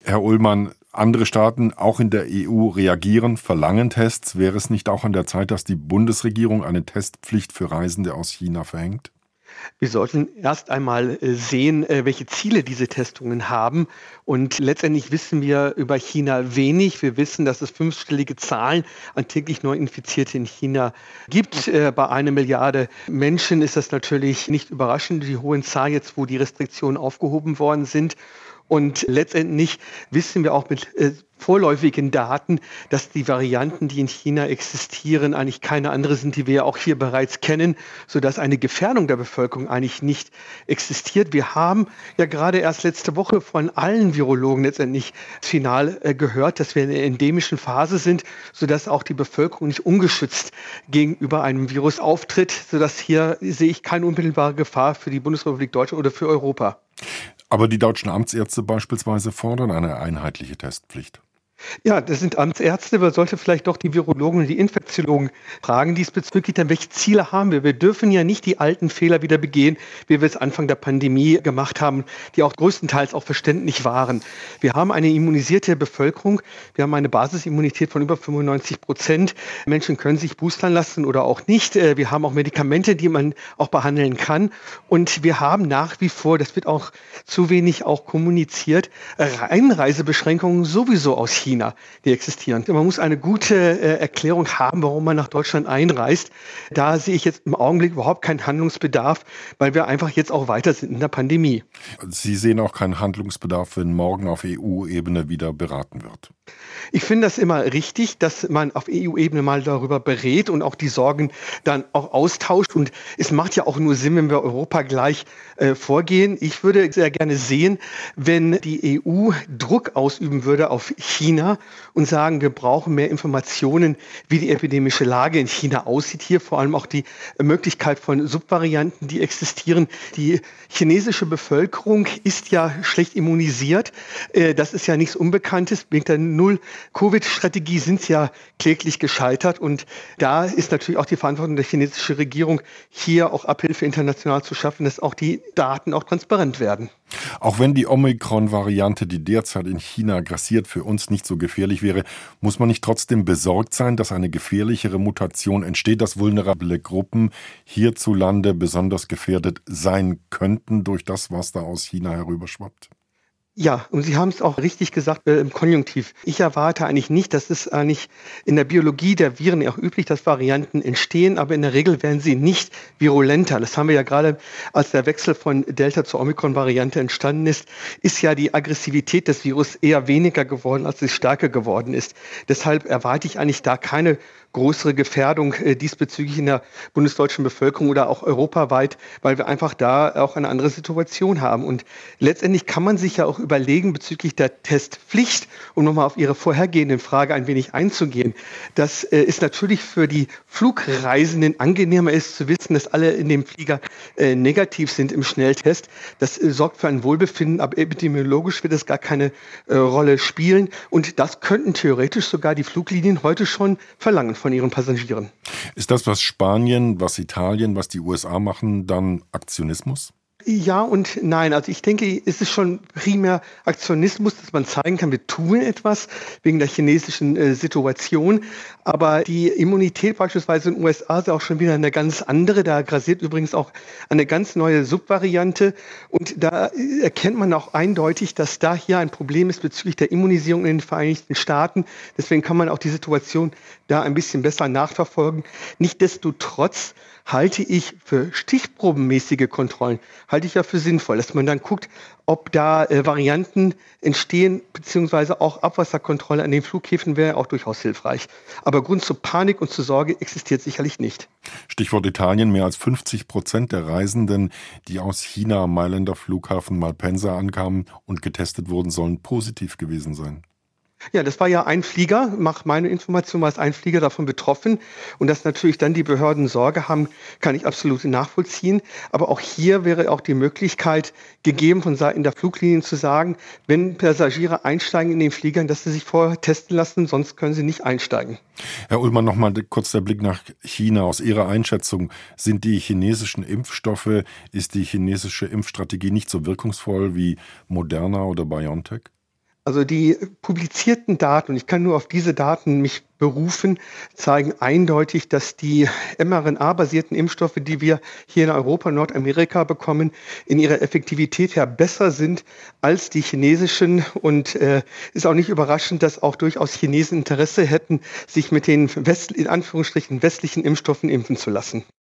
Herr Ullmann, andere Staaten, auch in der EU, reagieren, verlangen Tests. Wäre es nicht auch an der Zeit, dass die Bundesregierung eine Testpflicht für Reisende aus China verhängt? Wir sollten erst einmal sehen, welche Ziele diese Testungen haben. Und letztendlich wissen wir über China wenig. Wir wissen, dass es 5-stellige Zahlen an täglich Neuinfizierten in China gibt. Bei 1 Milliarde Menschen ist das natürlich nicht überraschend, die hohe Zahl jetzt, wo die Restriktionen aufgehoben worden sind. Und letztendlich wissen wir auch mit vorläufigen Daten, dass die Varianten, die in China existieren, eigentlich keine andere sind, die wir auch hier bereits kennen, sodass eine Gefährdung der Bevölkerung eigentlich nicht existiert. Wir haben ja gerade erst letzte Woche von allen Virologen letztendlich final gehört, dass wir in einer endemischen Phase sind, sodass auch die Bevölkerung nicht ungeschützt gegenüber einem Virus auftritt, sodass hier sehe ich keine unmittelbare Gefahr für die Bundesrepublik Deutschland oder für Europa. Aber die deutschen Amtsärzte beispielsweise fordern eine einheitliche Testpflicht. Ja, das sind Amtsärzte. Man sollte vielleicht doch die Virologen und die Infektiologen fragen diesbezüglich, dann welche Ziele haben wir? Wir dürfen ja nicht die alten Fehler wieder begehen, wie wir es Anfang der Pandemie gemacht haben, die auch größtenteils auch verständlich waren. Wir haben eine immunisierte Bevölkerung. Wir haben eine Basisimmunität von über 95%. Menschen können sich boostern lassen oder auch nicht. Wir haben auch Medikamente, die man auch behandeln kann. Und wir haben nach wie vor, das wird auch zu wenig auch kommuniziert, Einreisebeschränkungen sowieso aus China, die existieren. Man muss eine gute Erklärung haben, warum man nach Deutschland einreist. Da sehe ich jetzt im Augenblick überhaupt keinen Handlungsbedarf, weil wir einfach jetzt auch weiter sind in der Pandemie. Sie sehen auch keinen Handlungsbedarf, wenn morgen auf EU-Ebene wieder beraten wird? Ich finde das immer richtig, dass man auf EU-Ebene mal darüber berät und auch die Sorgen dann auch austauscht. Und es macht ja auch nur Sinn, wenn wir Europa gleich vorgehen. Ich würde sehr gerne sehen, wenn die EU Druck ausüben würde auf China und sagen, wir brauchen mehr Informationen, wie die epidemische Lage in China aussieht. Hier vor allem auch die Möglichkeit von Subvarianten, die existieren. Die chinesische Bevölkerung ist ja schlecht immunisiert. Das ist ja nichts Unbekanntes. Wegen der Null-Covid-Strategie sind sie ja kläglich gescheitert. Und da ist natürlich auch die Verantwortung der chinesischen Regierung, hier auch Abhilfe international zu schaffen, dass auch die Daten auch transparent werden. Auch wenn die Omikron-Variante, die derzeit in China grassiert, für uns nicht so gefährlich wäre, muss man nicht trotzdem besorgt sein, dass eine gefährlichere Mutation entsteht, dass vulnerable Gruppen hierzulande besonders gefährdet sein könnten durch das, was da aus China herüberschwappt? Ja, und Sie haben es auch richtig gesagt im Konjunktiv. Ich erwarte eigentlich nicht, das ist eigentlich in der Biologie der Viren ja auch üblich, dass Varianten entstehen, aber in der Regel werden sie nicht virulenter. Das haben wir ja gerade, als der Wechsel von Delta zur Omikron-Variante entstanden ist ja die Aggressivität des Virus eher weniger geworden, als sie stärker geworden ist. Deshalb erwarte ich eigentlich da keine größere Gefährdung diesbezüglich in der bundesdeutschen Bevölkerung oder auch europaweit, weil wir einfach da auch eine andere Situation haben. Und letztendlich kann man sich ja auch überlegen bezüglich der Testpflicht, um nochmal auf Ihre vorhergehende Frage ein wenig einzugehen, dass es natürlich für die Flugreisenden angenehmer ist zu wissen, dass alle in dem Flieger negativ sind im Schnelltest. Das sorgt für ein Wohlbefinden, aber epidemiologisch wird es gar keine Rolle spielen. Und das könnten theoretisch sogar die Fluglinien heute schon verlangen von ihren Passagieren. Ist das, was Spanien, was Italien, was die USA machen, dann Aktionismus? Ja und nein. Also ich denke, es ist schon primär Aktionismus, dass man zeigen kann, wir tun etwas wegen der chinesischen Situation. Aber die Immunität beispielsweise in den USA ist auch schon wieder eine ganz andere. Da grassiert übrigens auch eine ganz neue Subvariante. Und da erkennt man auch eindeutig, dass da hier ein Problem ist bezüglich der Immunisierung in den Vereinigten Staaten. Deswegen kann man auch die Situation da ein bisschen besser nachverfolgen. Nichtsdestotrotz halte ich für stichprobenmäßige Kontrollen, halte ich ja für sinnvoll, dass man dann guckt, ob da Varianten entstehen, beziehungsweise auch Abwasserkontrolle an den Flughäfen wäre auch durchaus hilfreich. Aber Grund zur Panik und zur Sorge existiert sicherlich nicht. Stichwort Italien, mehr als 50% der Reisenden, die aus China am Mailänder Flughafen Malpensa ankamen und getestet wurden, sollen positiv gewesen sein. Ja, das war ja ein Flieger. Nach meiner Information war es ein Flieger davon betroffen. Und dass natürlich dann die Behörden Sorge haben, kann ich absolut nachvollziehen. Aber auch hier wäre auch die Möglichkeit gegeben, von Seiten der Fluglinien zu sagen, wenn Passagiere einsteigen in den Fliegern, dass sie sich vorher testen lassen, sonst können sie nicht einsteigen. Herr Ullmann, nochmal kurz der Blick nach China. Aus Ihrer Einschätzung, sind die chinesischen Impfstoffe, ist die chinesische Impfstrategie nicht so wirkungsvoll wie Moderna oder BioNTech? Also die publizierten Daten, und ich kann nur auf diese Daten mich berufen, zeigen eindeutig, dass die mRNA-basierten Impfstoffe, die wir hier in Europa und Nordamerika bekommen, in ihrer Effektivität her besser sind als die chinesischen. Und ist auch nicht überraschend, dass auch durchaus Chinesen Interesse hätten, sich mit den in Anführungsstrichen westlichen Impfstoffen impfen zu lassen.